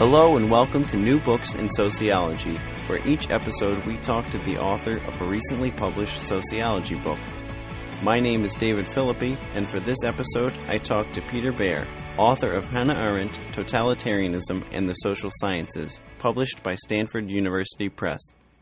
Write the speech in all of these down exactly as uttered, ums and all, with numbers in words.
Hello and welcome to New Books in Sociology, where each episode we talk to the author of a recently published sociology book. My name is David Philippi, and for this episode I talk to Peter Baer, author of Hannah Arendt, Totalitarianism and the Social Sciences, published by Stanford University Press.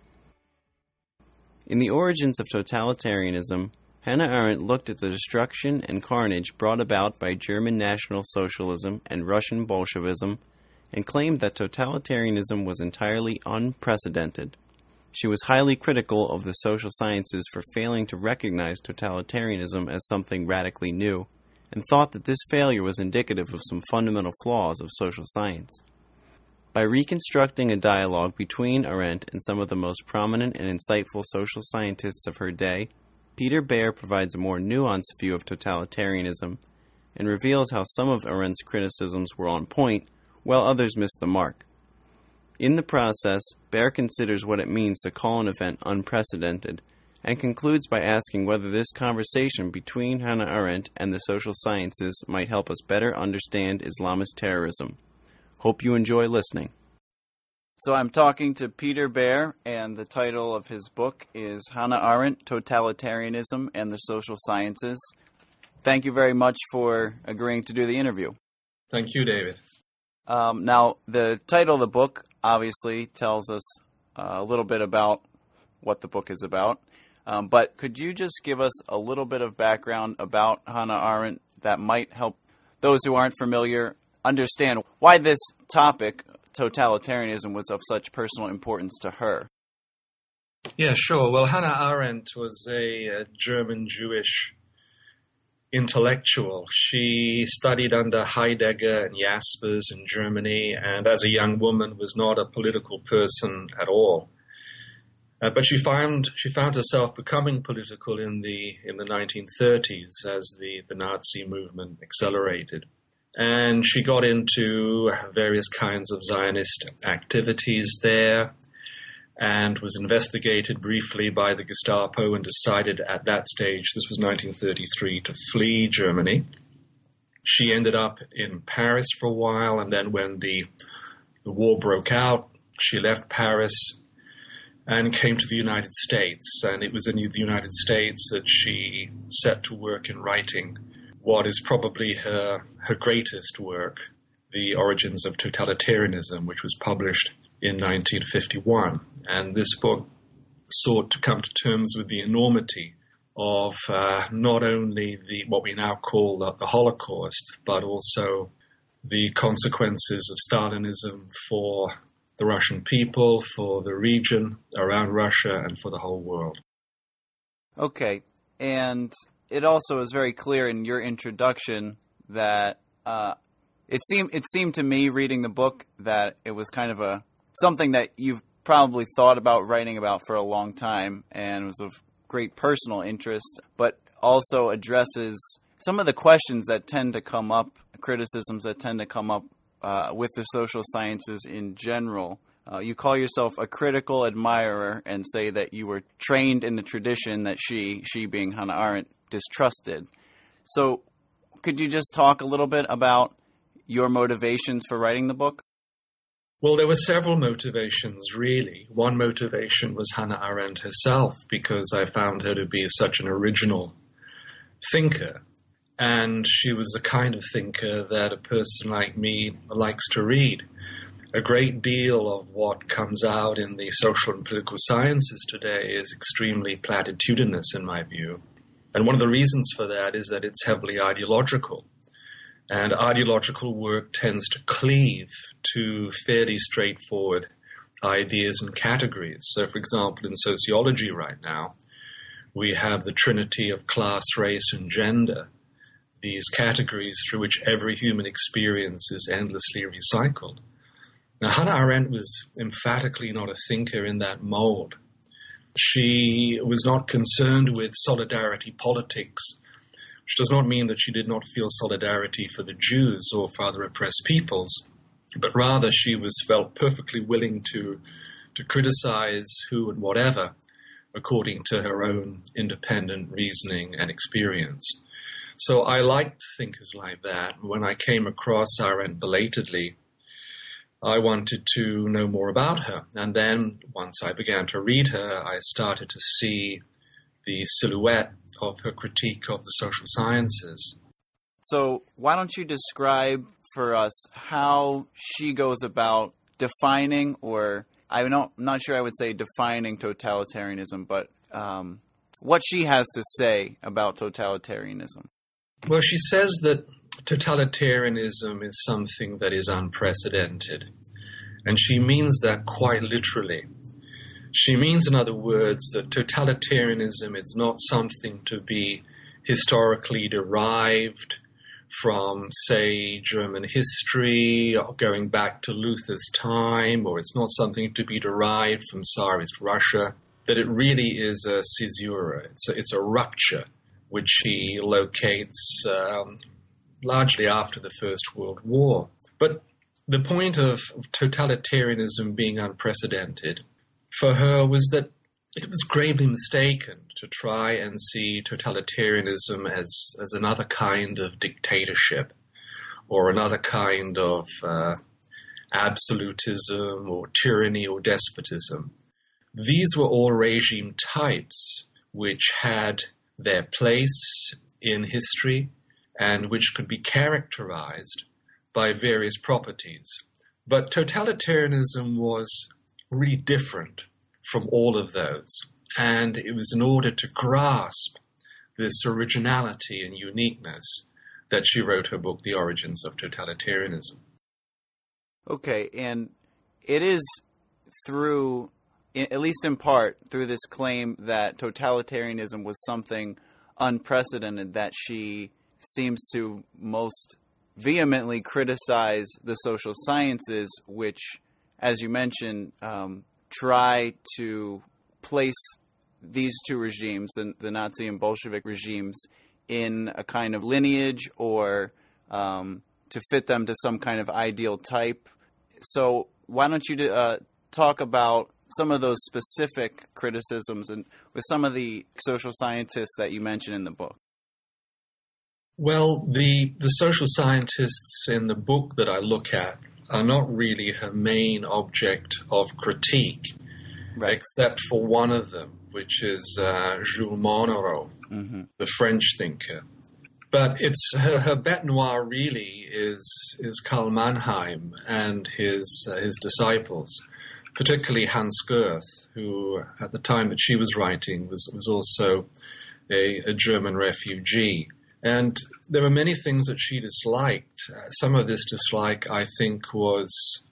In The Origins of Totalitarianism, Hannah Arendt looked at the destruction and carnage brought about by German National Socialism and Russian Bolshevism, and claimed that totalitarianism was entirely unprecedented. She was highly critical of the social sciences for failing to recognize totalitarianism as something radically new, and thought that this failure was indicative of some fundamental flaws of social science. By reconstructing a dialogue between Arendt and some of the most prominent and insightful social scientists of her day, Peter Baer provides a more nuanced view of totalitarianism and reveals how some of Arendt's criticisms were on point, while others missed the mark. In the process, Baer considers what it means to call an event unprecedented, and concludes by asking whether this conversation between Hannah Arendt and the social sciences might help us better understand Islamist terrorism. Hope you enjoy listening. So I'm talking to Peter Baer, and the title of his book is Hannah Arendt, Totalitarianism and the Social Sciences. Thank you very much for agreeing to do the interview. Thank you, David. Um, now, the title of the book obviously tells us uh, a little bit about what the book is about, um, but could you just give us a little bit of background about Hannah Arendt that might help those who aren't familiar understand why this topic, totalitarianism, was of such personal importance to her? Yeah, sure. Well, Hannah Arendt was a, a German Jewish intellectual. She studied under Heidegger and Jaspers in Germany, and as a young woman was not a political person at all. Uh, but she found she found herself becoming political in the in the nineteen thirties as the, the Nazi movement accelerated. And she got into various kinds of Zionist activities there, and was investigated briefly by the Gestapo and decided at that stage, this was nineteen thirty-three, to flee Germany. She ended up in Paris for a while, and then when the, the war broke out, she left Paris and came to the United States. And it was in the United States that she set to work in writing what is probably her, her greatest work, The Origins of Totalitarianism, which was published in nineteen fifty-one. And this book sought to come to terms with the enormity of uh, not only the what we now call the, the Holocaust, but also the consequences of Stalinism for the Russian people, for the region around Russia, and for the whole world. Okay, and it also is very clear in your introduction that uh, it seemed it seemed to me, reading the book, that it was kind of a something that you've probably thought about writing about for a long time and was of great personal interest, but also addresses some of the questions that tend to come up, criticisms that tend to come up uh, with the social sciences in general. Uh, you call yourself a critical admirer and say that you were trained in the tradition that she, she being Hannah Arendt, distrusted. So could you just talk a little bit about your motivations for writing the book? Well, there were several motivations, really. One motivation was Hannah Arendt herself, because I found her to be such an original thinker. And she was the kind of thinker that a person like me likes to read. A great deal of what comes out in the social and political sciences today is extremely platitudinous, in my view. And one of the reasons for that is that it's heavily ideological. And ideological work tends to cleave to fairly straightforward ideas and categories. So, for example, in sociology right now, we have the trinity of class, race, and gender, these categories through which every human experience is endlessly recycled. Now, Hannah Arendt was emphatically not a thinker in that mold. She was not concerned with solidarity politics, which does not mean that she did not feel solidarity for the Jews or for other oppressed peoples, but rather she was felt perfectly willing to, to criticize who and whatever according to her own independent reasoning and experience. So I liked thinkers like that. When I came across Arendt belatedly, I wanted to know more about her. And then once I began to read her, I started to see the silhouette of her critique of the social sciences. So why don't you describe for us how she goes about defining, or I'm not, I'm not sure I would say defining totalitarianism, but um, what she has to say about totalitarianism. Well, she says that totalitarianism is something that is unprecedented, and she means that quite literally. She means, in other words, that totalitarianism is not something to be historically derived from, say, German history, or going back to Luther's time, or it's not something to be derived from Tsarist Russia, that it really is a caesura, it's a, it's a rupture, which she locates um, largely after the First World War. But the point of totalitarianism being unprecedented for her was that it was gravely mistaken to try and see totalitarianism as, as another kind of dictatorship or another kind of uh, absolutism or tyranny or despotism. These were all regime types which had their place in history and which could be characterized by various properties. But totalitarianism was really different from all of those. And it was in order to grasp this originality and uniqueness that she wrote her book, The Origins of Totalitarianism. Okay, and it is through, at least in part, through this claim that totalitarianism was something unprecedented that she seems to most vehemently criticize the social sciences, which, as you mentioned, um, try to place these two regimes, the, the Nazi and Bolshevik regimes, in a kind of lineage or um, to fit them to some kind of ideal type. So why don't you uh, talk about some of those specific criticisms and with some of the social scientists that you mentioned in the book? Well, the, the social scientists in the book that I look at are not really her main object of critique, right, except for one of them, which is uh, Jules Monneron, mm-hmm. the French thinker. But it's her, her bête noire really is is Karl Mannheim and his uh, his disciples, particularly Hans Goethe, who at the time that she was writing was was also a, a German refugee. And there were many things that she disliked. Uh, some of this dislike, I think, was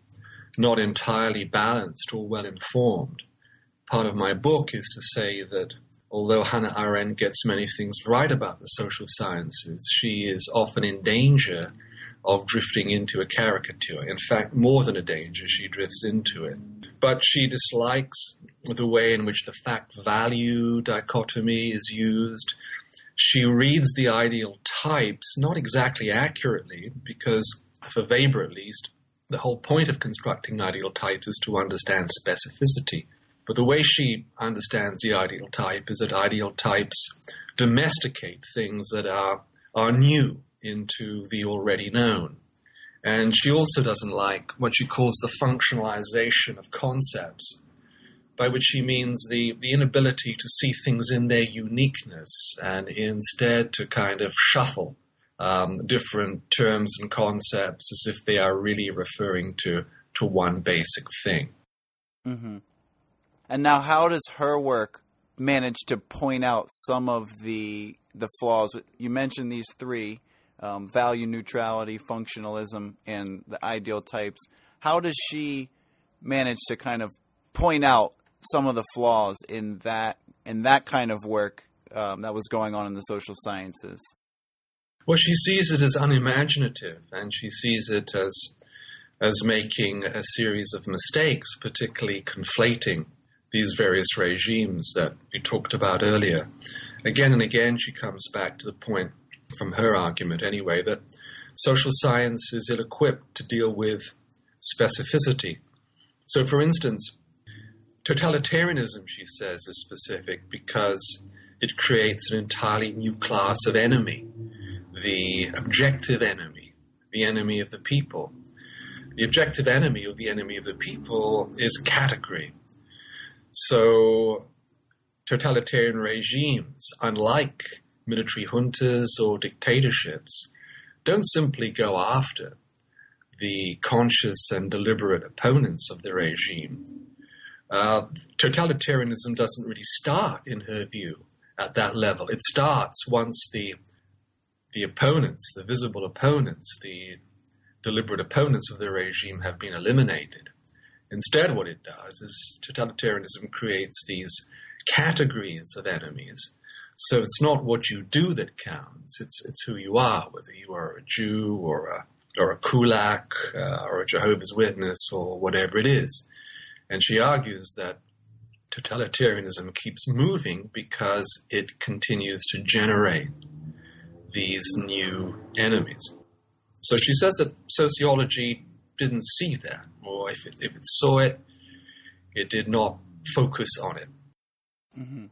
not entirely balanced or well-informed. Part of my book is to say that although Hannah Arendt gets many things right about the social sciences, she is often in danger of drifting into a caricature. In fact, more than a danger, she drifts into it. But she dislikes the way in which the fact-value dichotomy is used. She reads the ideal types not exactly accurately, because for Weber at least, the whole point of constructing ideal types is to understand specificity. But the way she understands the ideal type is that ideal types domesticate things that are, are new into the already known. And she also doesn't like what she calls the functionalization of concepts, by which she means the, the inability to see things in their uniqueness and instead to kind of shuffle um, different terms and concepts as if they are really referring to, to one basic thing. Mm-hmm. And now how does her work manage to point out some of the the flaws? You mentioned these three, um, value neutrality, functionalism, and the ideal types. How does she manage to kind of point out some of the flaws in that in that kind of work um, that was going on in the social sciences? Well, she sees it as unimaginative, and she sees it as as making a series of mistakes, particularly conflating these various regimes that we talked about earlier. Again and again, she comes back to the point, from her argument anyway, that social science is ill-equipped to deal with specificity. So, for instance, totalitarianism, she says, is specific because it creates an entirely new class of enemy, the objective enemy, the enemy of the people. the objective enemy or the enemy of the people is category. So totalitarian regimes, unlike military juntas or dictatorships, don't simply go after the conscious and deliberate opponents of the regime. Uh, totalitarianism doesn't really start, in her view, at that level. It starts once the the opponents, the visible opponents, the deliberate opponents of the regime have been eliminated. Instead, what it does is totalitarianism creates these categories of enemies. So it's not what you do that counts, it's it's who you are, whether you are a Jew or a or a kulak uh, or a Jehovah's Witness or whatever it is. And she argues that totalitarianism keeps moving because it continues to generate these new enemies. So she says that sociology didn't see that, or if it, if it saw it, it did not focus on it. Mm-hmm.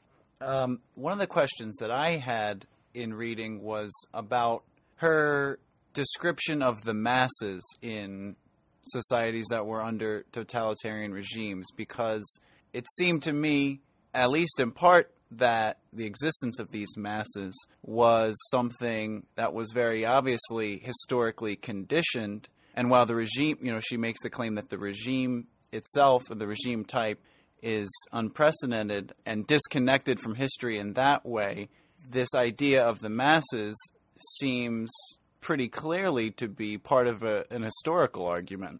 Um, one of the questions that I had in reading was about her description of the masses in societies that were under totalitarian regimes, because it seemed to me, at least in part, that the existence of these masses was something that was very obviously historically conditioned. And while the regime, you know, she makes the claim that the regime itself, or the regime type, is unprecedented and disconnected from history in that way, this idea of the masses seems pretty clearly to be part of a, an historical argument.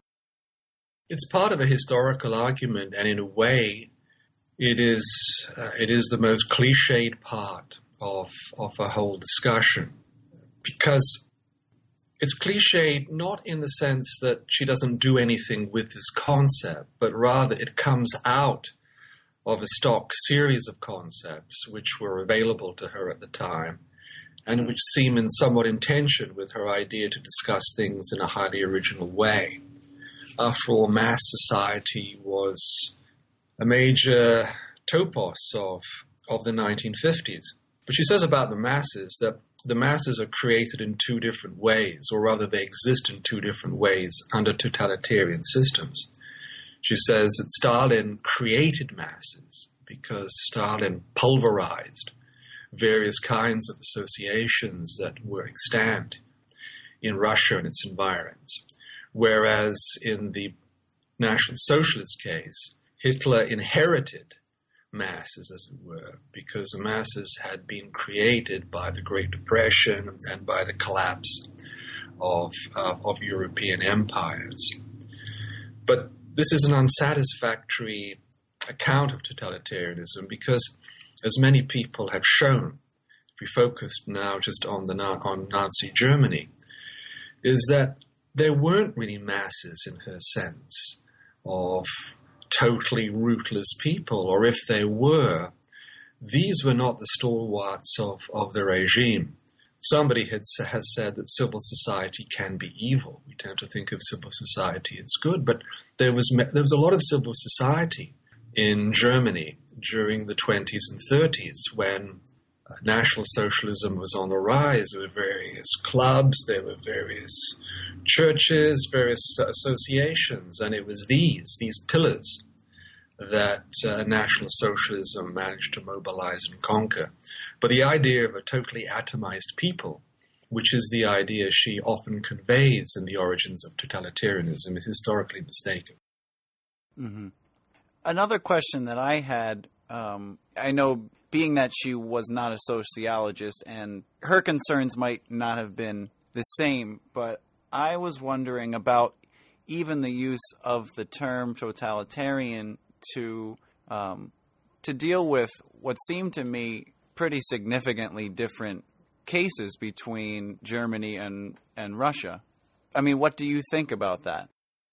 It's part of a historical argument, and in a way, it is uh, it is the most cliched part of of a whole discussion, because it's cliched not in the sense that she doesn't do anything with this concept, but rather it comes out of a stock series of concepts which were available to her at the time, and which seem in somewhat in tension with her idea to discuss things in a highly original way. After all, mass society was a major topos of, of the nineteen fifties. But she says about the masses that the masses are created in two different ways, or rather they exist in two different ways under totalitarian systems. She says that Stalin created masses because Stalin pulverized various kinds of associations that were extant in Russia and its environs. Whereas in the National Socialist case, Hitler inherited masses, as it were, because the masses had been created by the Great Depression and by the collapse of, uh, of European empires. But this is an unsatisfactory account of totalitarianism because, as many people have shown, if we focus now just on the on Nazi Germany, is that there weren't really masses in her sense of totally rootless people, or if they were, these were not the stalwarts of, of the regime. Somebody had, has said that civil society can be evil. We tend to think of civil society as good, but there was there was a lot of civil society in Germany during the twenties and thirties when uh, National Socialism was on the rise. There were various clubs, there were various churches, various associations, and it was these, these pillars that uh, National Socialism managed to mobilize and conquer. But the idea of a totally atomized people, which is the idea she often conveys in the origins of totalitarianism, is historically mistaken. Mm-hmm. Another question that I had, um, I know being that she was not a sociologist and her concerns might not have been the same, but I was wondering about even the use of the term totalitarian to um, to deal with what seemed to me pretty significantly different cases between Germany and, and Russia. I mean, what do you think about that?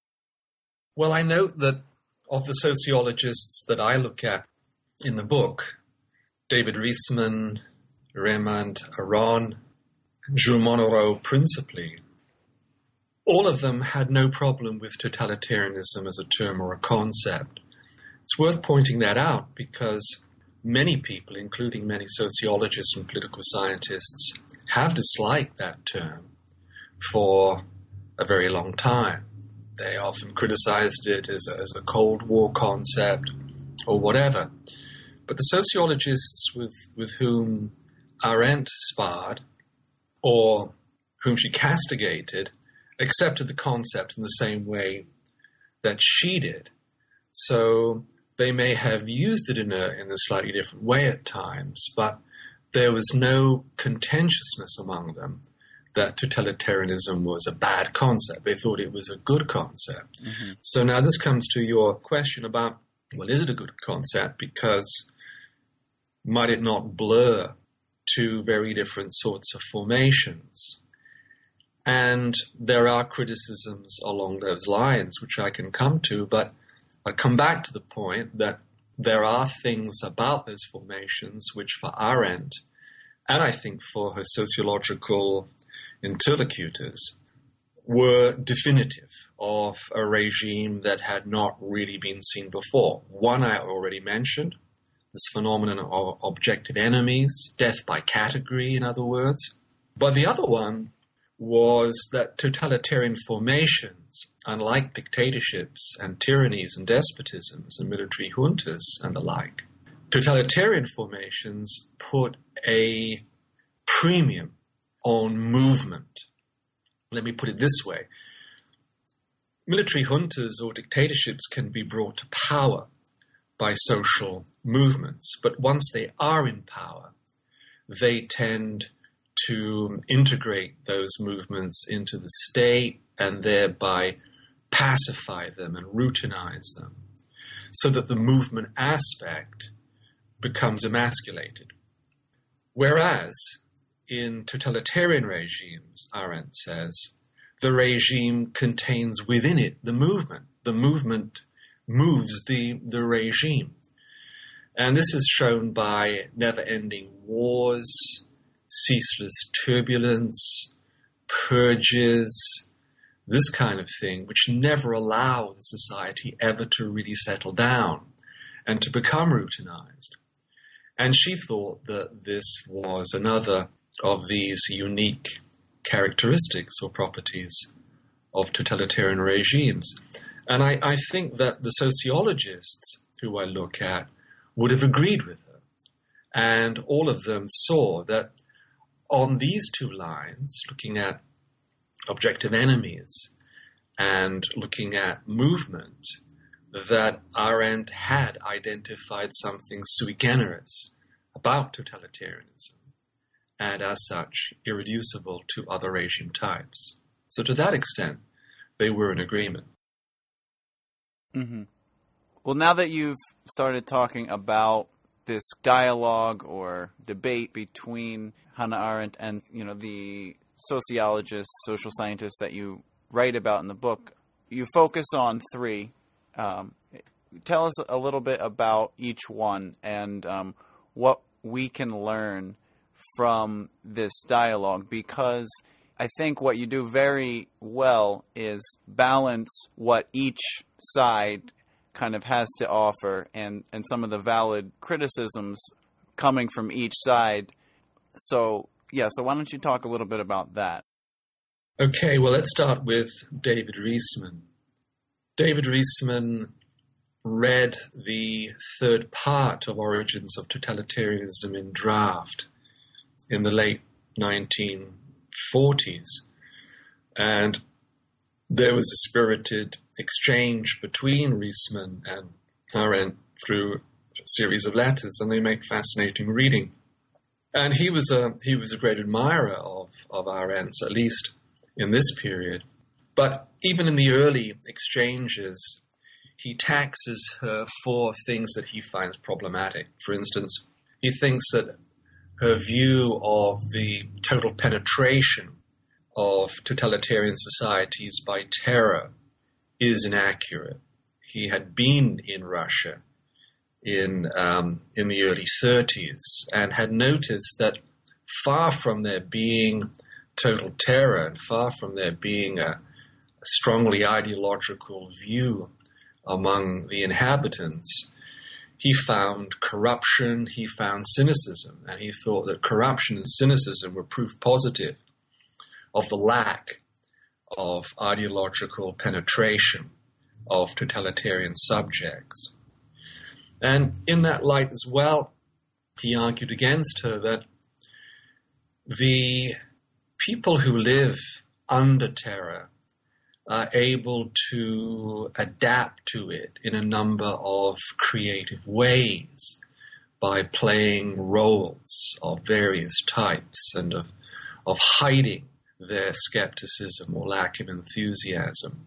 Well, I note that of the sociologists that I look at in the book, David Riesman, Raymond Aron, Jules Monnereau principally, all of them had no problem with totalitarianism as a term or a concept. It's worth pointing that out because many people, including many sociologists and political scientists, have disliked that term for a very long time. They often criticized it as a, as a Cold War concept or whatever. But the sociologists with, with whom Arendt sparred, or whom she castigated, accepted the concept in the same way that she did. So they may have used it in a, in a slightly different way at times, but there was no contentiousness among them that totalitarianism was a bad concept. They thought it was a good concept. Mm-hmm. So now this comes to your question about, well, is it a good concept? Because might it not blur two very different sorts of formations? And there are criticisms along those lines, which I can come to, but I'll come back to the point that there are things about those formations which for Arendt, and I think for her sociological interlocutors, were definitive of a regime that had not really been seen before. One I already mentioned, this phenomenon of objective enemies, death by category, in other words. But the other one was that totalitarian formations, unlike dictatorships and tyrannies and despotisms and military juntas and the like, totalitarian formations put a premium on movement. Let me put it this way. Military juntas or dictatorships can be brought to power by social movements, but once they are in power, they tend to integrate those movements into the state and thereby pacify them and routinize them, so that the movement aspect becomes emasculated. Whereas in totalitarian regimes, Arendt says, the regime contains within it the movement. The movement moves the, the regime. And this is shown by never-ending wars, ceaseless turbulence, purges, this kind of thing, which never allow the society ever to really settle down and to become routinized. And she thought that this was another of these unique characteristics or properties of totalitarian regimes. And I, I think that the sociologists who I look at would have agreed with her. And all of them saw that on these two lines, looking at objective enemies and looking at movement, that Arendt had identified something sui generis about totalitarianism, and as such, irreducible to other regime types. So to that extent, they were in agreement. Mm-hmm. Well, now that you've started talking about this dialogue or debate between Hannah Arendt and, you know, the sociologists, social scientists that you write about in the book, you focus on three. Um, tell us a little bit about each one and um, what we can learn from this dialogue, because I think what you do very well is balance what each side kind of has to offer and, and some of the valid criticisms coming from each side. So, yeah, so why don't you talk a little bit about that? Okay, well, let's start with David Riesman. David Riesman read the third part of Origins of Totalitarianism in Draft in the late nineteen forties. And there was a spirited exchange between Riesman and Arendt through a series of letters, and they make fascinating reading. And he was a he was a great admirer of, of Arendt's, at least in this period. But even in the early exchanges, he taxes her for things that he finds problematic. For instance, he thinks that her view of the total penetration of totalitarian societies by terror is inaccurate. He had been in Russia in um, in the early thirties and had noticed that far from there being total terror and far from there being a, a strongly ideological view among the inhabitants, he found corruption, he found cynicism, and he thought that corruption and cynicism were proof positive of the lack of ideological penetration of totalitarian subjects. And in that light as well, he argued against her that the people who live under terror are able to adapt to it in a number of creative ways by playing roles of various types and of, of hiding their skepticism or lack of enthusiasm.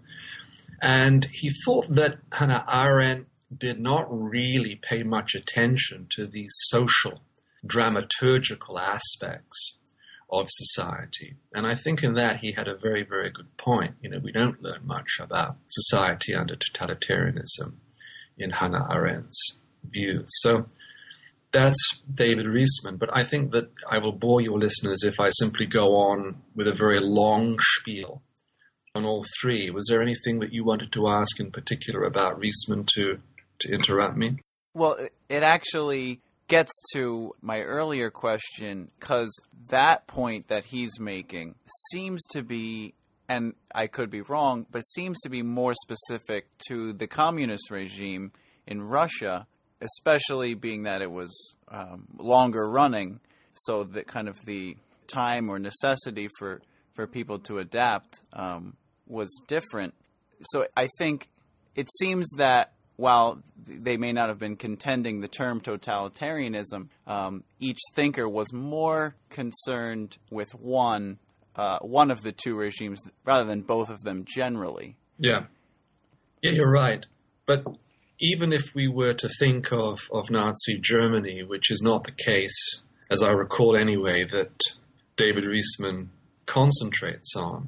And he thought that Hannah Arendt did not really pay much attention to these social, dramaturgical aspects of society. And I think in that he had a very, very good point. You know, we don't learn much about society under totalitarianism in Hannah Arendt's views. So that's David Riesman. But I think that I will bore your listeners if I simply go on with a very long spiel on all three. Was there anything that you wanted to ask in particular about Riesman to, to interrupt me? Well, it actually gets to my earlier question, because that point that he's making seems to be, and I could be wrong, but seems to be more specific to the communist regime in Russia, especially being that it was um, longer running, so that kind of the time or necessity for, for people to adapt um, was different. So I think it seems that while they may not have been contending the term totalitarianism, um, each thinker was more concerned with one uh, one of the two regimes rather than both of them generally. Yeah. Yeah, you're right. But even if we were to think of, of Nazi Germany, which is not the case, as I recall anyway, that David Riesman concentrates on,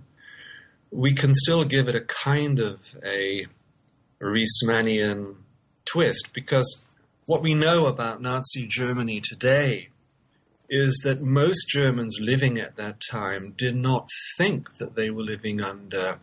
we can still give it a kind of a Riesmanian twist, because what we know about Nazi Germany today is that most Germans living at that time did not think that they were living under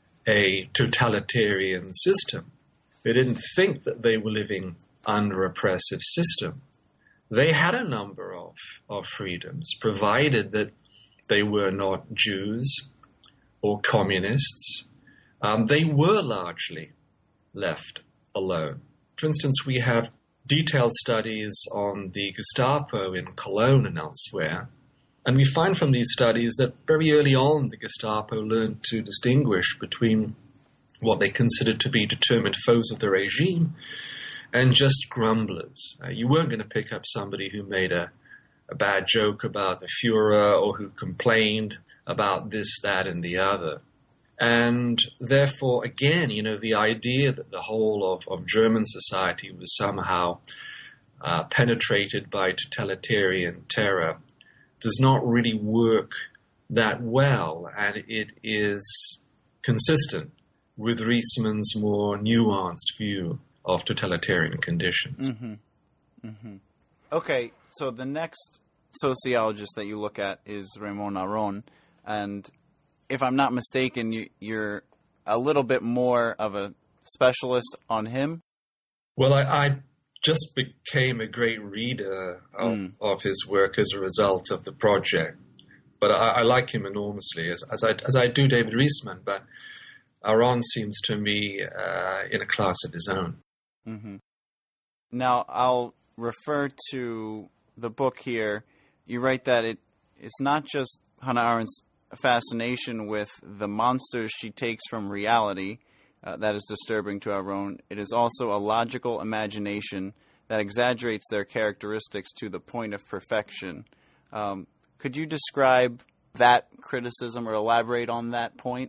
a totalitarian system. They didn't think that they were living under an oppressive system. They had a number of, of freedoms, provided that they were not Jews or communists. Um, they were largely left alone. For instance, we have detailed studies on the Gestapo in Cologne and elsewhere, and we find from these studies that very early on the Gestapo learned to distinguish between what they considered to be determined foes of the regime and just grumblers. Uh, you weren't going to pick up somebody who made a, a bad joke about the Fuhrer or who complained about this, that, and the other. And therefore, again, you know, the idea that the whole of, of German society was somehow uh, penetrated by totalitarian terror does not really work that well, and it is consistent with Riesman's more nuanced view of totalitarian conditions. Mm-hmm. Mm-hmm. Okay, so the next sociologist that you look at is Raymond Aron, and if I'm not mistaken, you, you're a little bit more of a specialist on him. Well, I, I just became a great reader of, mm. of his work as a result of the project. But I, I like him enormously, as, as, I, as I do David Riesman. But Aron seems to me uh, in a class of his own. Mm-hmm. Now, I'll refer to the book here. You write that it it's not just Hannah Arendt's fascination with the monsters she takes from reality uh, that is disturbing to our own. It is also a logical imagination that exaggerates their characteristics to the point of perfection. Um, could you describe that criticism or elaborate on that point?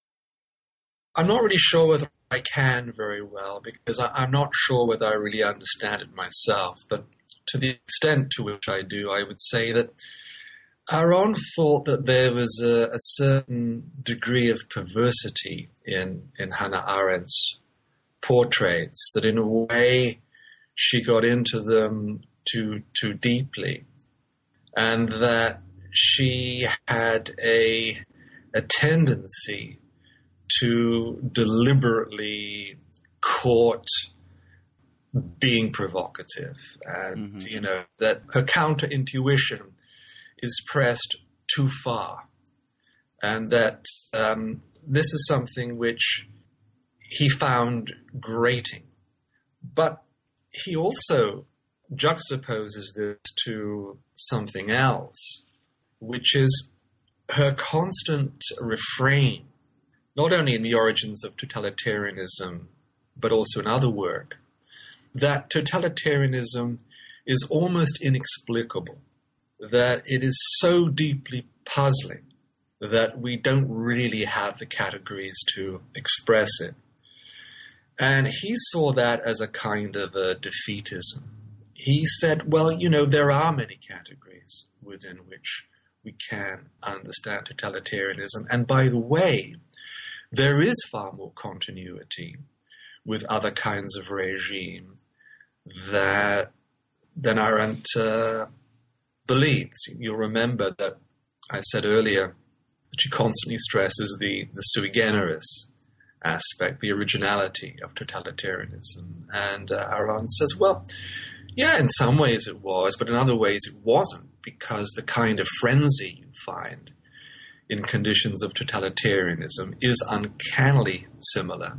I'm not really sure whether I can very well, because I, I'm not sure whether I really understand it myself. But to the extent to which I do, I would say that Aron thought that there was a, a certain degree of perversity in, in Hannah Arendt's portraits, that in a way she got into them too too deeply, and that she had a a tendency to deliberately court being provocative, and mm-hmm. you know that her counter-intuition is pressed too far, and that um, this is something which he found grating. But he also juxtaposes this to something else, which is her constant refrain, not only in The Origins of Totalitarianism, but also in other work, that totalitarianism is almost inexplicable, that it is so deeply puzzling that we don't really have the categories to express it. And he saw that as a kind of a defeatism. He said, well, you know, there are many categories within which we can understand totalitarianism. And by the way, there is far more continuity with other kinds of regime that, than Arendt uh, believes. You'll remember that I said earlier that she constantly stresses the, the sui generis aspect, the originality of totalitarianism. And uh, Arendt says, well, yeah, in some ways it was, but in other ways it wasn't, because the kind of frenzy you find in conditions of totalitarianism is uncannily similar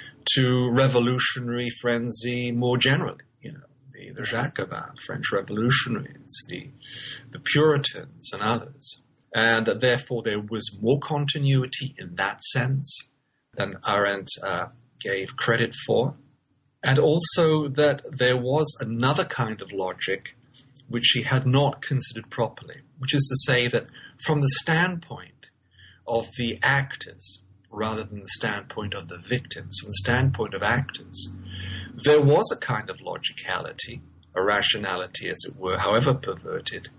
to revolutionary frenzy more generally. You know, the, the Jacobins, French revolutionaries, the, the Puritans and others. And that therefore there was more continuity in that sense than Arendt uh, gave credit for. And also that there was another kind of logic which she had not considered properly, which is to say that from the standpoint of the actors, rather than the standpoint of the victims, from the standpoint of actors, there was a kind of logicality, a rationality, as it were, however perverted,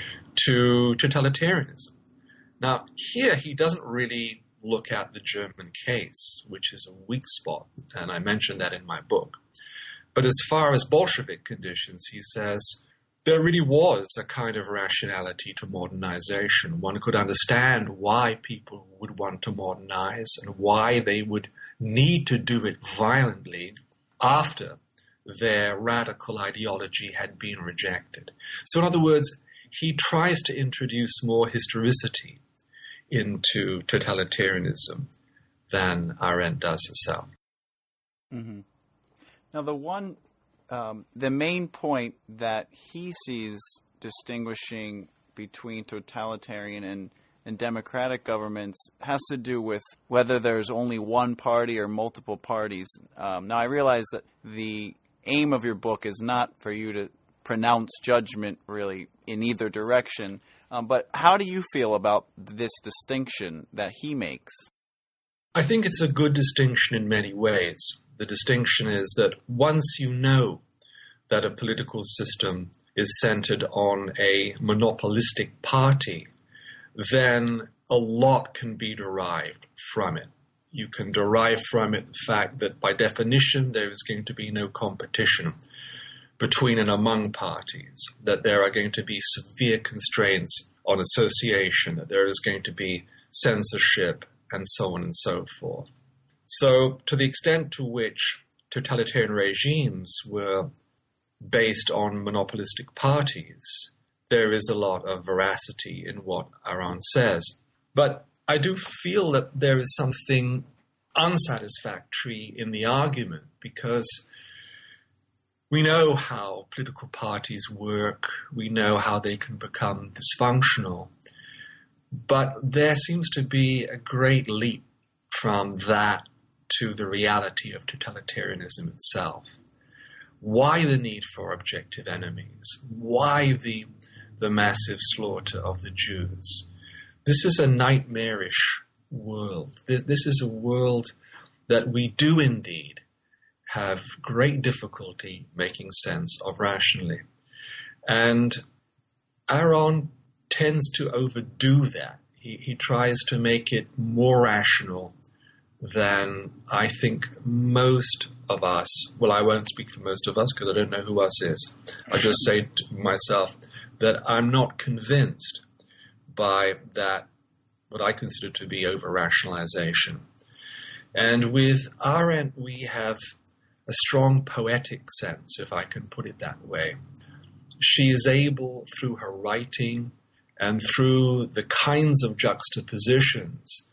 to totalitarianism. Now, here he doesn't really look at the German case, which is a weak spot, and I mentioned that in my book. But as far as Bolshevik conditions, he says, there really was a kind of rationality to modernization. One could understand why people would want to modernize and why they would need to do it violently after their radical ideology had been rejected. So in other words, he tries to introduce more historicity into totalitarianism than Arendt does herself. Mm-hmm. Now, the one, um, the main point that he sees distinguishing between totalitarian and, and democratic governments has to do with whether there's only one party or multiple parties. Um, now, I realize that the aim of your book is not for you to pronounce judgment, really, in either direction. Um, but how do you feel about this distinction that he makes? I think it's a good distinction in many ways. The distinction is that once you know that a political system is centered on a monopolistic party, then a lot can be derived from it. You can derive from it the fact that by definition there is going to be no competition between and among parties, that there are going to be severe constraints on association, that there is going to be censorship, and so on and so forth. So to the extent to which totalitarian regimes were based on monopolistic parties, there is a lot of veracity in what Arendt says. But I do feel that there is something unsatisfactory in the argument, because we know how political parties work, we know how they can become dysfunctional, but there seems to be a great leap from that to the reality of totalitarianism itself. Why the need for objective enemies? Why the, the massive slaughter of the Jews? This is a nightmarish world. This, this is a world that we do indeed have great difficulty making sense of rationally. And Arendt tends to overdo that. He, he tries to make it more rational than I think most of us, well, I won't speak for most of us because I don't know who us is. I just say to myself that I'm not convinced by that, what I consider to be over-rationalization. And with Arendt, we have a strong poetic sense, if I can put it that way. She is able, through her writing and through the kinds of juxtapositions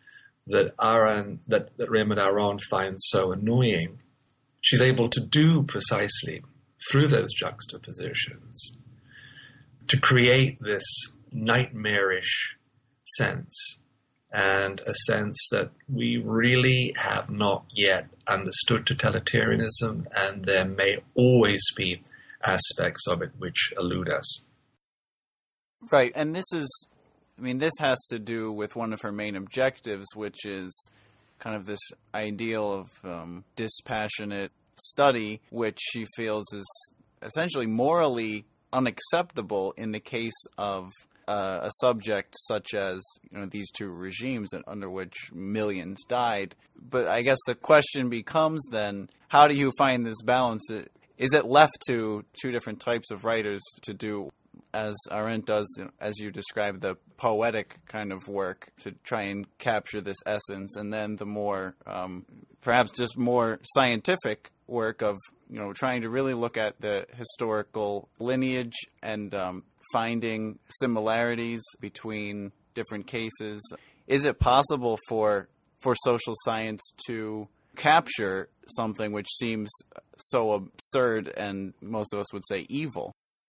that Arendt, that, that Raymond Aron finds so annoying, she's able to do precisely through those juxtapositions to create this nightmarish sense, and a sense that we really have not yet understood totalitarianism, and there may always be aspects of it which elude us. Right, and this is, I mean, this has to do with one of her main objectives, which is kind of this ideal of um, dispassionate study, which she feels is essentially morally unacceptable in the case of uh, a subject such as, you know, these two regimes under which millions died. But I guess the question becomes then, how do you find this balance? Is it left to two different types of writers to do, as Arendt does, as you describe, the poetic kind of work to try and capture this essence, and then the more, um, perhaps just more scientific work of, you know, trying to really look at the historical lineage and um, finding similarities between different cases? Is it possible for for social science to capture something which seems so absurd and most of us would say evil?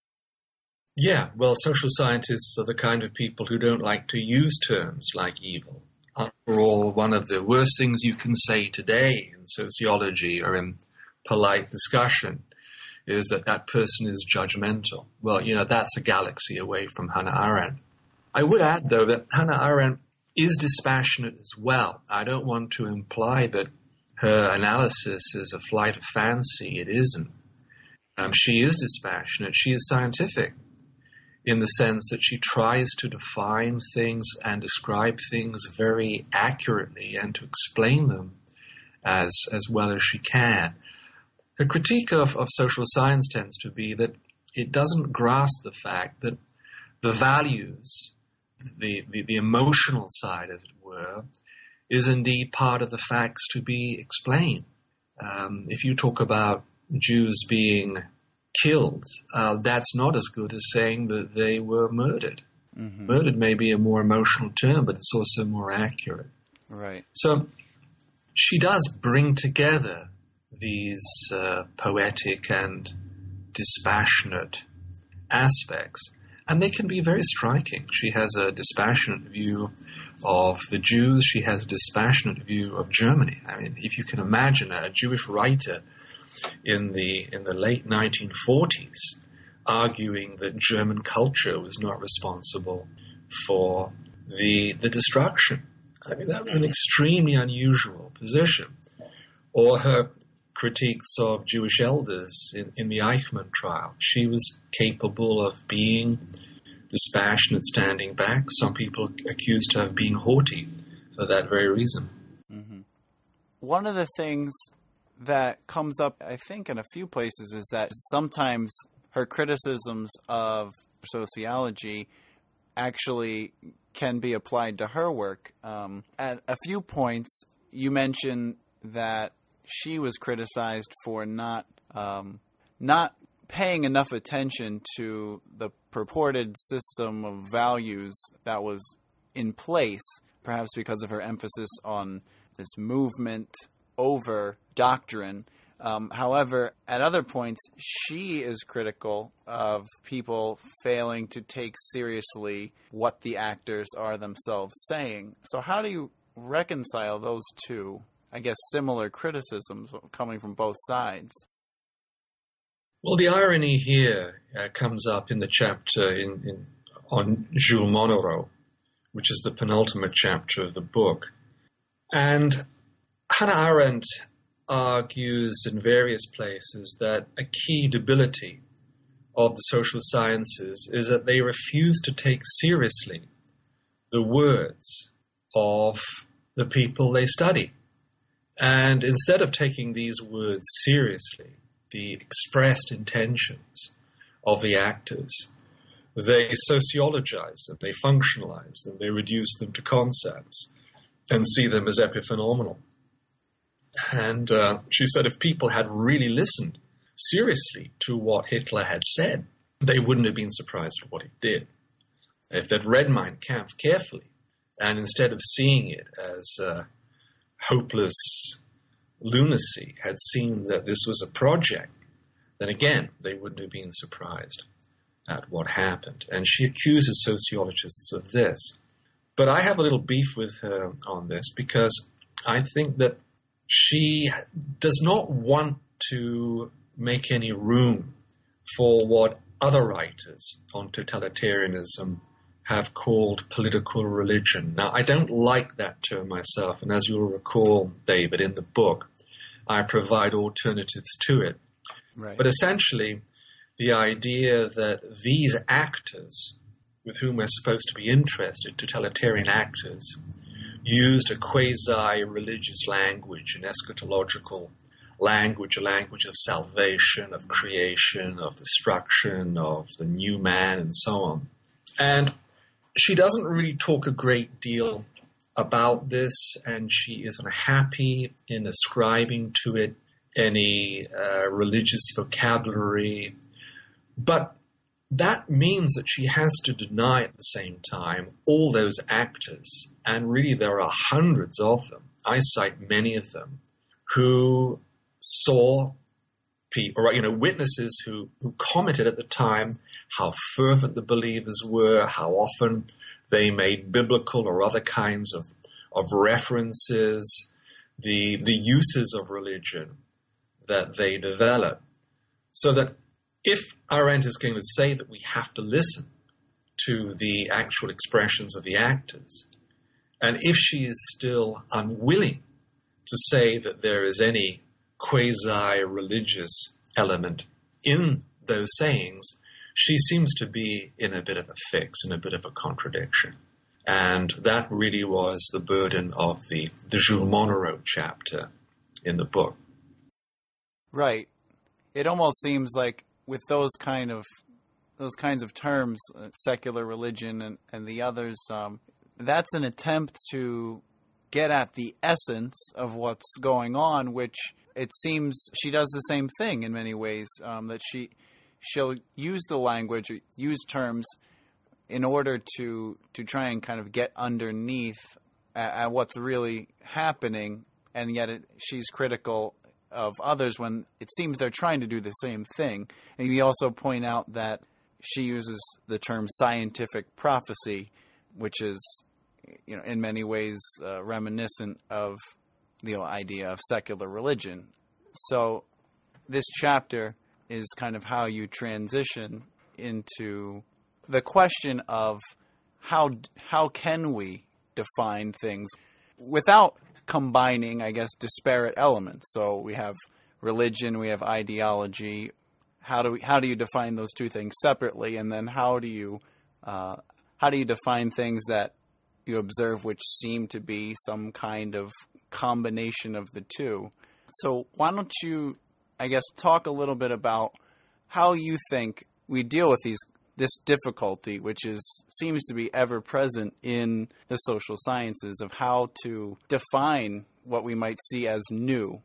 Yeah, well, social scientists are the kind of people who don't like to use terms like evil. After all, one of the worst things you can say today in sociology or in polite discussion is that that person is judgmental. Well, you know, that's a galaxy away from Hannah Arendt. I would add, though, that Hannah Arendt is dispassionate as well. I don't want to imply that her analysis is a flight of fancy. It isn't. Um, she is dispassionate. She is scientific in the sense that she tries to define things and describe things very accurately and to explain them as, as well as she can. Her critique of, of social science tends to be that it doesn't grasp the fact that the values, the, the, the emotional side, as it were, is indeed part of the facts to be explained. Um, if you talk about Jews being killed, uh, that's not as good as saying that they were murdered. Mm-hmm. Murdered may be a more emotional term, but it's also more accurate. Right. So she does bring together these uh, poetic and dispassionate aspects, and they can be very striking. She has a dispassionate view of the Jews. She has a dispassionate view of Germany. I mean, if you can imagine a Jewish writer in the in the late nineteen forties arguing that German culture was not responsible for the the destruction. I mean, that was an extremely unusual position. Or her critiques of Jewish elders in, in the Eichmann trial. She was capable of being dispassionate, standing back. Some people accused her of being haughty for that very reason. Mm-hmm. One of the things that comes up, I think, in a few places is that sometimes her criticisms of sociology actually can be applied to her work. Um, at a few points, you mentioned that she was criticized for not um, not paying enough attention to the purported system of values that was in place, perhaps because of her emphasis on this movement over doctrine. Um, however, at other points, she is critical of people failing to take seriously what the actors are themselves saying. So how do you reconcile those two, I guess, similar criticisms coming from both sides? Well, the irony here uh, comes up in the chapter in, in, on Jules Monnereau, which is the penultimate chapter of the book. And Hannah Arendt argues in various places that a key debility of the social sciences is that they refuse to take seriously the words of the people they study. And instead of taking these words seriously, the expressed intentions of the actors, they sociologize them, they functionalize them, they reduce them to concepts and see them as epiphenomenal. And uh, she said if people had really listened seriously to what Hitler had said, they wouldn't have been surprised at what he did. If they'd read Mein Kampf carefully, and instead of seeing it as uh, hopeless lunacy, had seen that this was a project, then again, they wouldn't have been surprised at what happened. And she accuses sociologists of this. But I have a little beef with her on this because I think that she does not want to make any room for what other writers on totalitarianism have called political religion. Now, I don't like that term myself, and as you'll recall, David, in the book, I provide alternatives to it. Right. But essentially, the idea that these actors, with whom we're supposed to be interested, totalitarian actors, used a quasi-religious language, an eschatological language, a language of salvation, of creation, of destruction, of the new man, and so on. And she doesn't really talk a great deal about this, and she is unhappy in ascribing to it any uh, religious vocabulary. But that means that she has to deny at the same time all those actors, and really there are hundreds of them. I cite many of them who saw people, or, you know, witnesses who, who commented at the time how fervent the believers were, how often they made biblical or other kinds of, of references, the, the uses of religion that they developed. So that if Arendt is going to say that we have to listen to the actual expressions of the actors, and if she is still unwilling to say that there is any quasi-religious element in those sayings, she seems to be in a bit of a fix, in a bit of a contradiction. And that really was the burden of the, the Jules Monnereau chapter in the book. Right. It almost seems like with those kind of those kinds of terms, uh, secular religion and, and the others, um, that's an attempt to get at the essence of what's going on, which it seems she does the same thing in many ways, um, that she, she'll use the language, or use terms in order to, to try and kind of get underneath at, at what's really happening, and yet it, she's critical of others when it seems they're trying to do the same thing. And you also point out that she uses the term scientific prophecy, which is, you know, in many ways uh, reminiscent of the idea of secular religion. So this chapter is kind of how you transition into the question of how how can we define things without combining, I guess, disparate elements. So we have religion, we have ideology. How do we, how do you define those two things separately, and then how do you uh, how do you define things that you observe which seem to be some kind of combination of the two? So why don't you, I guess, talk a little bit about how you think we deal with these this difficulty, which is seems to be ever present in the social sciences, of how to define what we might see as new.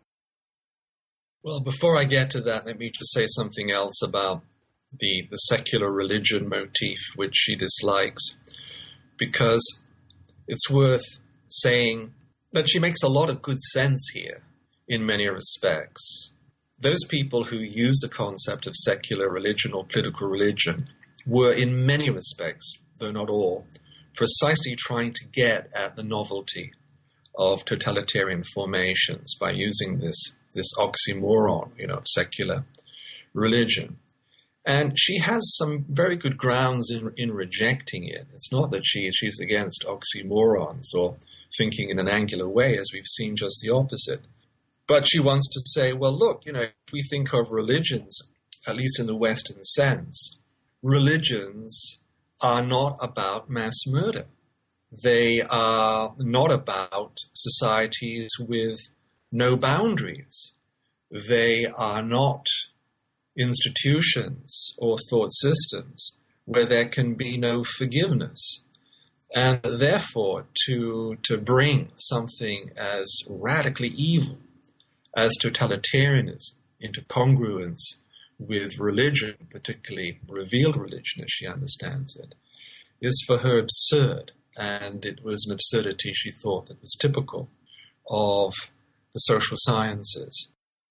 Well, before I get to that, let me just say something else about the, the secular religion motif, which she dislikes, because it's worth saying that she makes a lot of good sense here in many respects. Those people who use the concept of secular religion or political religion were in many respects, though not all, precisely trying to get at the novelty of totalitarian formations by using this, this oxymoron, you know, secular religion. And she has some very good grounds in, in rejecting it. It's not that she she's against oxymorons or thinking in an angular way, as we've seen, just the opposite. But she wants to say, well, look, you know, if we think of religions, at least in the Western sense, religions are not about mass murder. They are not about societies with no boundaries. They are not institutions or thought systems where there can be no forgiveness. And therefore, to, to bring something as radically evil as totalitarianism into congruence with religion, particularly revealed religion as she understands it, is for her absurd. and it was an absurdity, she thought, that was typical of the social sciences.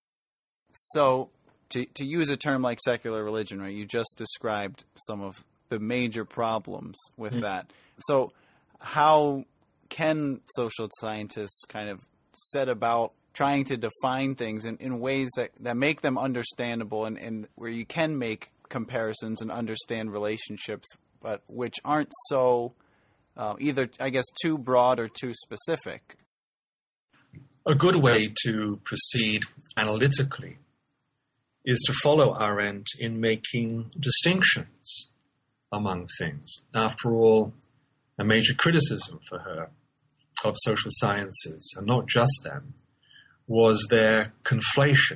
So, to to use a term like secular religion, right, you just described some of the major problems with mm-hmm. that. So, how can social scientists kind of set about trying to define things in, in ways that, that make them understandable and, and where you can make comparisons and understand relationships, but which aren't so uh, either, I guess, too broad or too specific? A good way to proceed analytically is to follow Arendt in making distinctions among things. After all, a major criticism for her of social sciences, and not just them, was their conflation.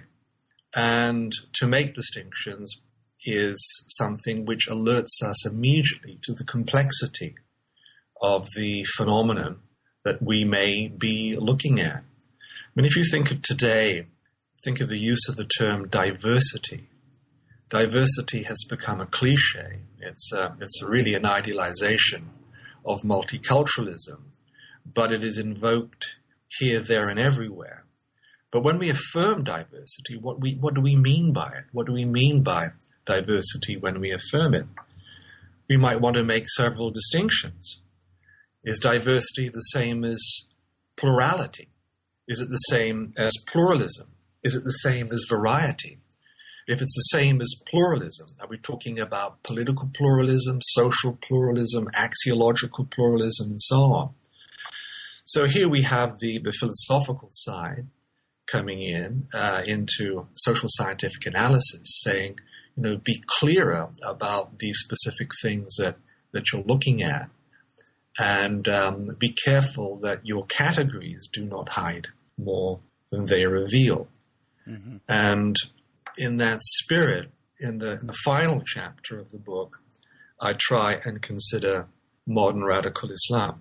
And to make distinctions is something which alerts us immediately to the complexity of the phenomenon that we may be looking at. I mean, if you think of today, think of the use of the term diversity. Diversity has become a cliche. It's, uh, it's really an idealization of multiculturalism, but it is invoked here, there, and everywhere. But when we affirm diversity, what we what do we mean by it? What do we mean by diversity when we affirm it? We might want to make several distinctions. Is diversity the same as plurality? Is it the same as pluralism? Is it the same as variety? If it's the same as pluralism, are we talking about political pluralism, social pluralism, axiological pluralism, and so on? So here we have the, the philosophical side coming in uh, into social scientific analysis, saying, you know, be clearer about these specific things that, that you're looking at, and um, be careful that your categories do not hide more than they reveal. Mm-hmm. And in that spirit, in the, in the final chapter of the book, I try and consider modern radical Islam.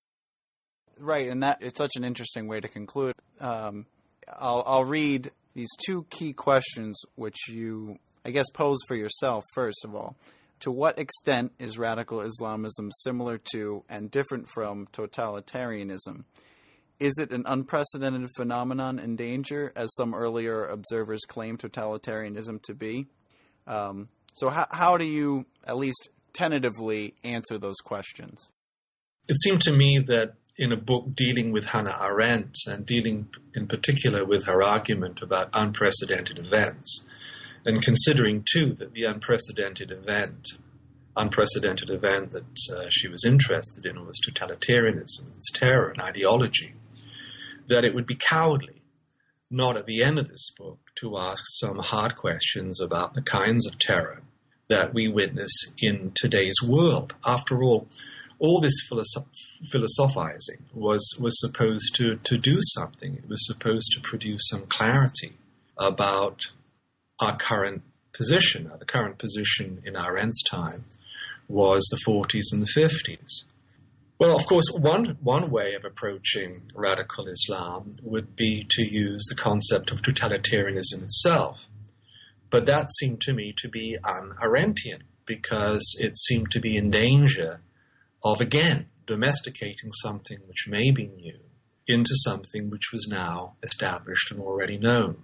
Right, and that it's such an interesting way to conclude. Um, I'll, I'll read these two key questions which you, I guess, pose for yourself, first of all. To what extent is radical Islamism similar to and different from totalitarianism? Is it an unprecedented phenomenon in danger, as some earlier observers claimed totalitarianism to be? Um, so how, how do you, at least tentatively, answer those questions? It seemed to me that in a book dealing with Hannah Arendt and dealing in particular with her argument about unprecedented events, and considering, too, that the unprecedented event, unprecedented event that uh, she was interested in was totalitarianism, its terror and ideology, that it would be cowardly not at the end of this book to ask some hard questions about the kinds of terror that we witness in today's world. After all, all this philosoph- philosophizing was, was supposed to, to do something. It was supposed to produce some clarity about our current position. Now, the current position in Arendt's time was the forties and the fifties. Well, of course, one one way of approaching radical Islam would be to use the concept of totalitarianism itself. But that seemed to me to be un-Arendtian, because it seemed to be in danger of, again, domesticating something which may be new into something which was now established and already known.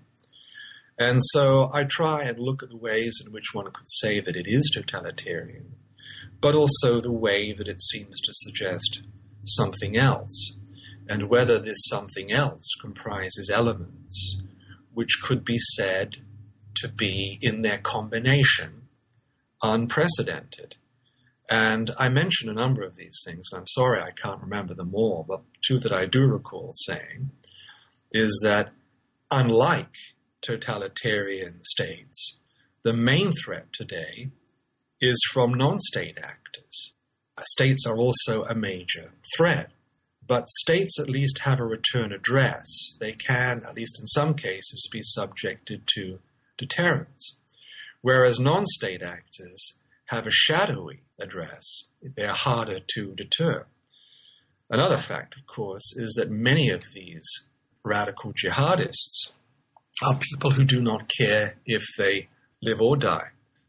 And so I try and look at the ways in which one could say that it is totalitarian, but also the way that it seems to suggest something else, and whether this something else comprises elements which could be said to be, in their combination, unprecedented. And I mentioned a number of these things, and I'm sorry I can't remember them all, but two that I do recall saying is that, unlike totalitarian states, the main threat today is from non-state actors. States are also a major threat, but states at least have a return address. They can, at least in some cases, be subjected to deterrence, whereas non-state actors have a shadowy address. They're harder to deter. Another fact, of course, is that many of these radical jihadists are people who do not care if they live or die.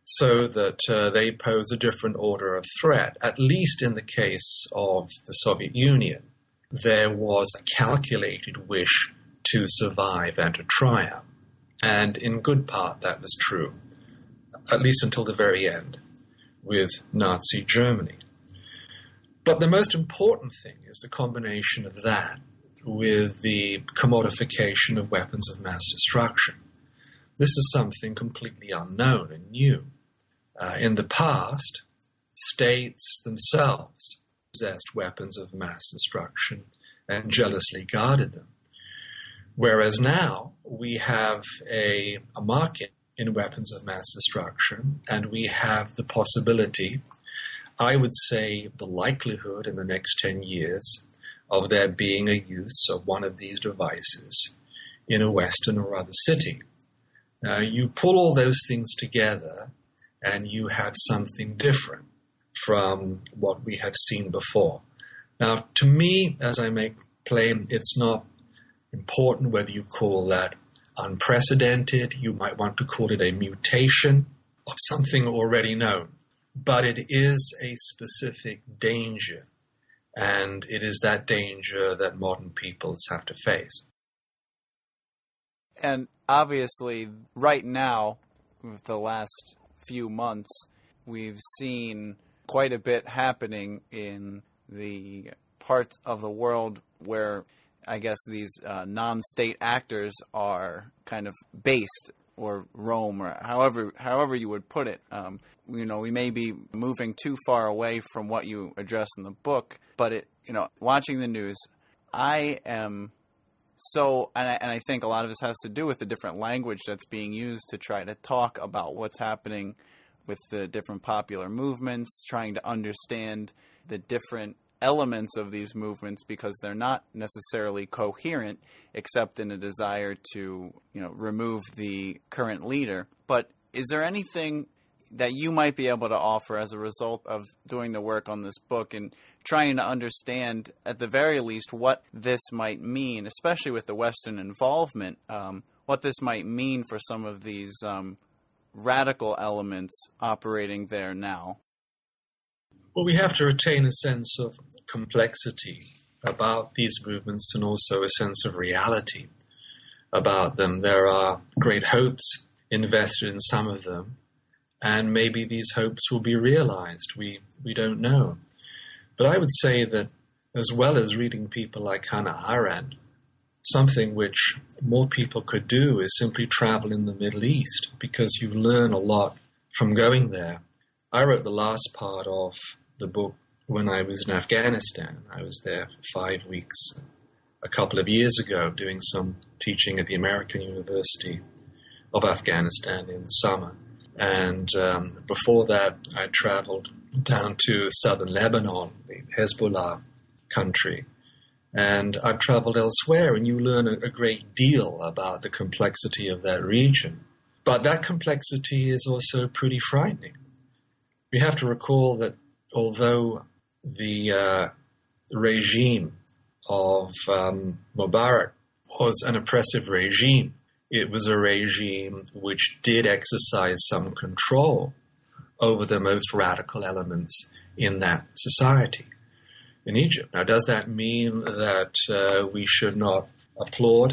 so that uh, they pose a different order of threat. At least in the case of the Soviet Union, there was a calculated wish to survive and to triumph. And in good part that was true, at least until the very end, with Nazi Germany. But the most important thing is the combination of that with the commodification of weapons of mass destruction. This is something completely unknown and new. Uh, in the past, states themselves possessed weapons of mass destruction and jealously guarded them. Whereas now we have a, a market in weapons of mass destruction, and we have the possibility, I would say the likelihood in the next ten years, of there being a use of one of these devices in a Western or other city. Now, you pull all those things together, and you have something different from what we have seen before. Now, to me, as I make plain, it's not important whether you call that unprecedented. You might want to call it a mutation of something already known. But it is a specific danger, and it is that danger that modern peoples have to face. And obviously, right now, with the last few months, we've seen quite a bit happening in the parts of the world where I guess these uh, non-state actors are kind of based, or Rome, or however however you would put it. Um, you know, we may be moving too far away from what you address in the book, but it, you know, watching the news, I am so, and I, and I think a lot of this has to do with the different language that's being used to try to talk about what's happening with the different popular movements, trying to understand the different elements of these movements, because they're not necessarily coherent except in a desire to, you know, remove the current leader. But is there anything that you might be able to offer as a result of doing the work on this book and trying to understand, at the very least, what this might mean, especially with the Western involvement, um, what this might mean for some of these um, radical elements operating there now? Well, we have to retain a sense of complexity about these movements, and also a sense of reality about them. There are great hopes invested in some of them, and maybe these hopes will be realized. We we don't know. But I would say that, as well as reading people like Hannah Arendt, something which more people could do is simply travel in the Middle East, because you learn a lot from going there. I wrote the last part of the book when I was in Afghanistan. I was there for five weeks a couple of years ago, doing some teaching at the American University of Afghanistan in the summer. And um, before that, I traveled down to southern Lebanon, the Hezbollah country. And I've traveled elsewhere, and you learn a, a great deal about the complexity of that region. But that complexity is also pretty frightening. We have to recall that although the uh, regime of um, Mubarak was an oppressive regime, it was a regime which did exercise some control over the most radical elements in that society in Egypt. Now, does that mean that uh, we should not applaud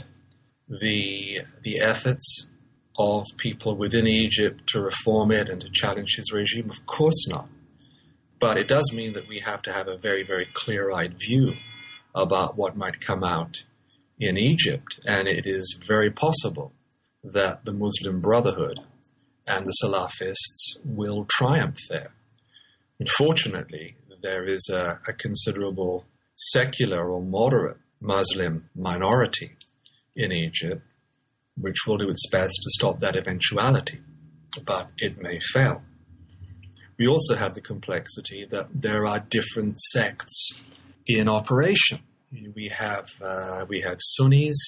the the efforts of people within Egypt to reform it and to challenge his regime? Of course not. But it does mean that we have to have a very, very clear-eyed view about what might come out in Egypt. And it is very possible that the Muslim Brotherhood and the Salafists will triumph there. Unfortunately, there is a, a considerable secular or moderate Muslim minority in Egypt, which will do its best to stop that eventuality, but it may fail. We also have the complexity that there are different sects in operation. We have uh, we have Sunnis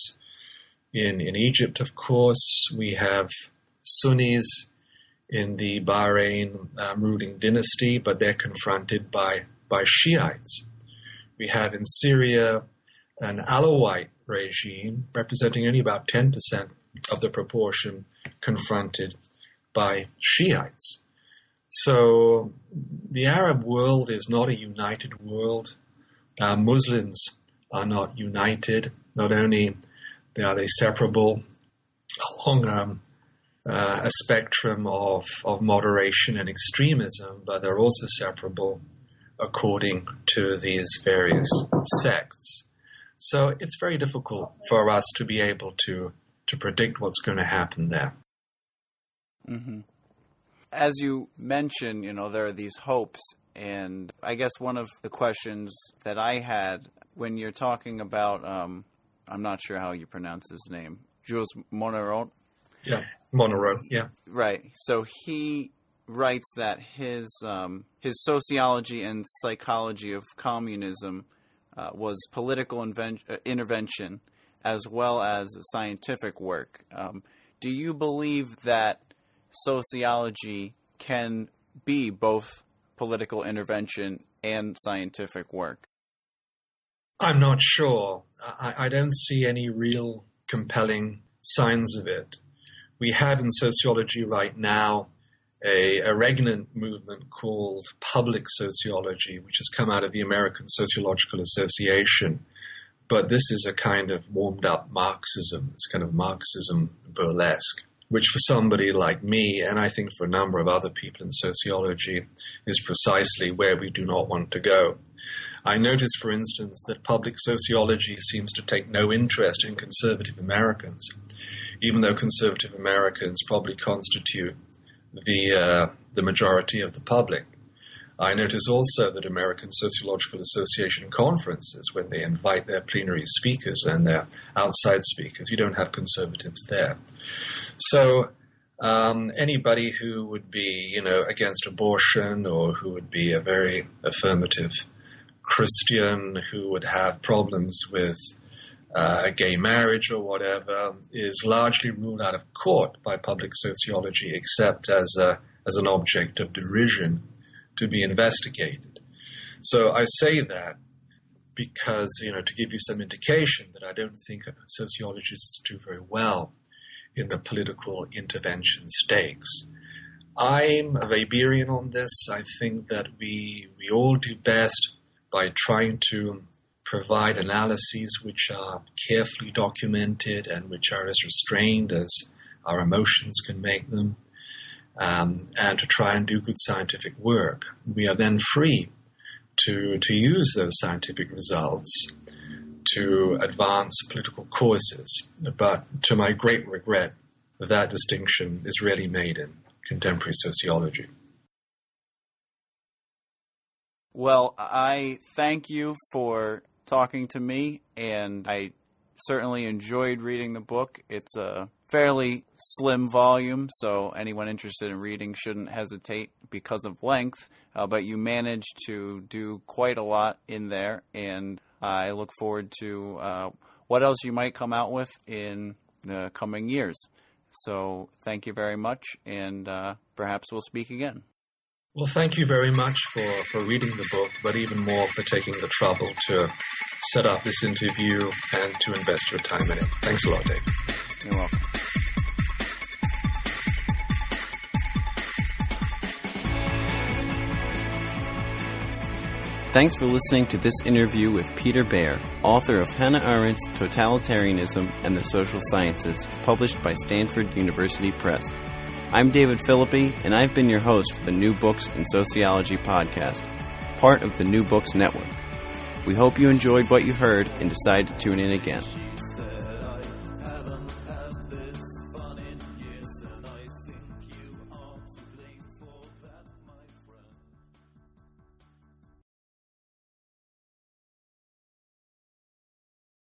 in in Egypt, of course. We have Sunnis in the Bahrain um, ruling dynasty, but they're confronted by by Shiites. We have in Syria an Alawite regime representing only about ten percent of the proportion, confronted by Shiites. So the Arab world is not a united world. Uh, Muslims are not united. Not only are they separable along um, uh, a spectrum of, of moderation and extremism, but they're also separable according to these various sects. So it's very difficult for us to be able to, to predict what's going to happen there. Mm-hmm. As you mentioned, you know, there are these hopes, and I guess one of the questions that I had when you're talking about, um, I'm not sure how you pronounce his name, Jules Monneron? Yeah, Monneron, yeah. Right. So he writes that his um, his sociology and psychology of communism uh, was political inven- uh, intervention as well as scientific work. Um, do you believe that sociology can be both political intervention and scientific work? I'm not sure. I, I don't see any real compelling signs of it. We have in sociology right now a, a regnant movement called public sociology, which has come out of the American Sociological Association. But this is a kind of warmed-up Marxism. It's kind of Marxism burlesque, which for somebody like me, and I think for a number of other people in sociology, is precisely where we do not want to go. I notice, for instance, that public sociology seems to take no interest in conservative Americans, even though conservative Americans probably constitute the uh, the majority of the public. I notice also that American Sociological Association conferences, when they invite their plenary speakers and their outside speakers, you don't have conservatives there. So um, anybody who would be, you know, against abortion, or who would be a very affirmative Christian, who would have problems with uh, gay marriage or whatever, is largely ruled out of court by public sociology, except as a as an object of derision to be investigated. So I say that because, you know, to give you some indication that I don't think sociologists do very well in the political intervention stakes. I'm a Weberian on this. I think that we we all do best by trying to provide analyses which are carefully documented and which are as restrained as our emotions can make them, um, and to try and do good scientific work. We are then free to to use those scientific results to advance political causes. But to my great regret, that distinction is rarely made in contemporary sociology. Well, I thank you for talking to me, and I certainly enjoyed reading the book. It's a fairly slim volume, so anyone interested in reading shouldn't hesitate because of length, uh, but you managed to do quite a lot in there, and I look forward to uh, what else you might come out with in the coming years. So thank you very much, and uh, perhaps we'll speak again. Well, thank you very much for, for reading the book, but even more for taking the trouble to set up this interview and to invest your time in it. Thanks a lot, Dave. You're welcome. Thanks for listening to this interview with Peter Baer, author of Hannah Arendt's Totalitarianism and the Social Sciences, published by Stanford University Press. I'm David Philippi, and I've been your host for the New Books in Sociology podcast, part of the New Books Network. We hope you enjoyed what you heard and decide to tune in again.